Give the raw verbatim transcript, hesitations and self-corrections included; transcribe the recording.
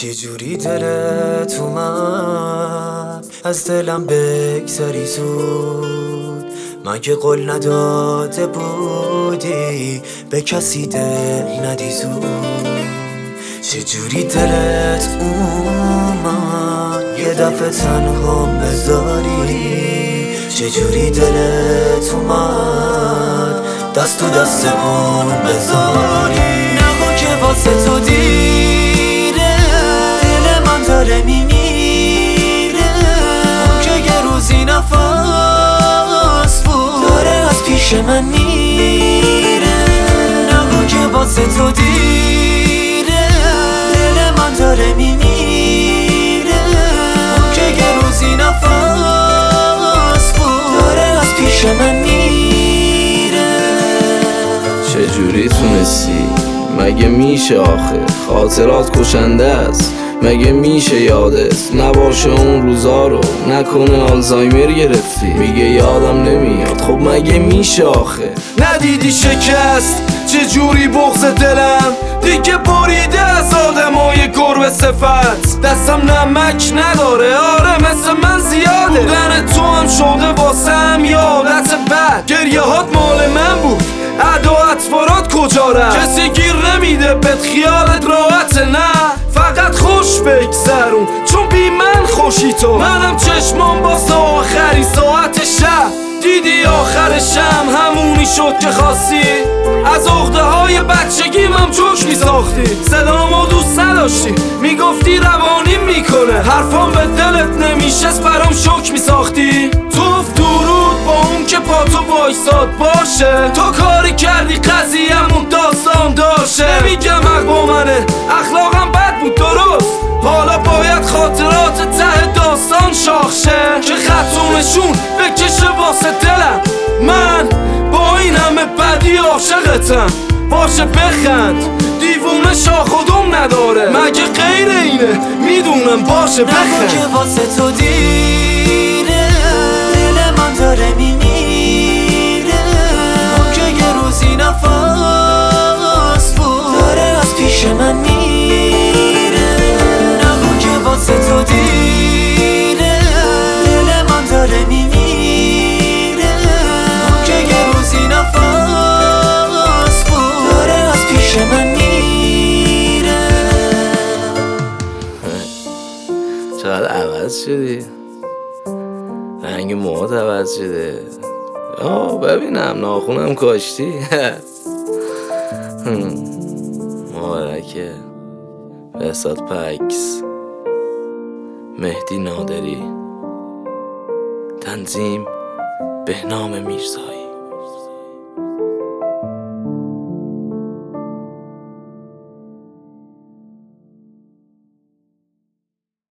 چجوری دلت اومد از دلم بگذری زود؟ مگه قول نداده بودی به کسی دل ندی زود؟ چجوری دلت اومد یه دفعه تنها بذاری؟ چجوری دلت اومد دست تو دست اون بذاری؟ نگو که واسه تو دیره دل من داره میمیره، اون که یه روزی نفس بود داره از پیش من میره. نگو که واسه تو دیره دل من داره میمیره، اون که یه روزی نفس بود داره از پیش من میره. چجوری تونستی؟ مگه میشه آخه؟ خاطرات کشنده است، مگه میشه یادت نباشه اون روزا رو؟ نکنه آلزایمر گرفتی؟ میگه یادم نمیاد، خب مگه میشه آخه؟ ندیدی شکست چجوری بغض دلم دیگه بریده از آدمای گربه صفت؟ دستم نمک نداره، آره مثل من زیاده، بودن تو هم شده واسم یادت بد. گریه هات مال من بود، ادا اطفارات کجا رفت؟ کسی گیر نمیده بهت، خیالت راحت نه؟ فقط خوش بگذرون چون بی من خوشی تو. منم چشمام باسه آخرین ساعت شب، دیدی آخرشم همونی شد که خواستی. از عقده های بچگیم هم جوش میساختی، صدامو دوست نداشتی میگفتی روانیم میکنه، حرفام به دلت نمیشست برام شوک میساختی. توف درود با اون که پا تو وایساد باشه، تو کاری کردی قضیه‌مون داستان داشته. نمیگم حق با منه، اخلاقم بد بود درست، حالا باید خاطرات ته داستان شاخشه که خطومشون بکشه واسه دلم. من با این همه بدی عاشقتم، باشه بخند دیوونه شاخ و دم نداره، مگه غیر اینه؟ میدونم باشه بخند. نگو که واسه تو دیره دل من داره میمیره، اون که یه روزی نفس بود داره از پیش من میره. نگو که واسه تو دیره دل من داره میمیره، اون که یه روزی نفس بود داره از پیش من میره. چقدر عوض شدی، رنگ موهات عوض شده. آه ببینم ناخونم کاشتی. مبارکه. بهزاد پکس، مهدی نادری، تنظیم بهنام میرزایی.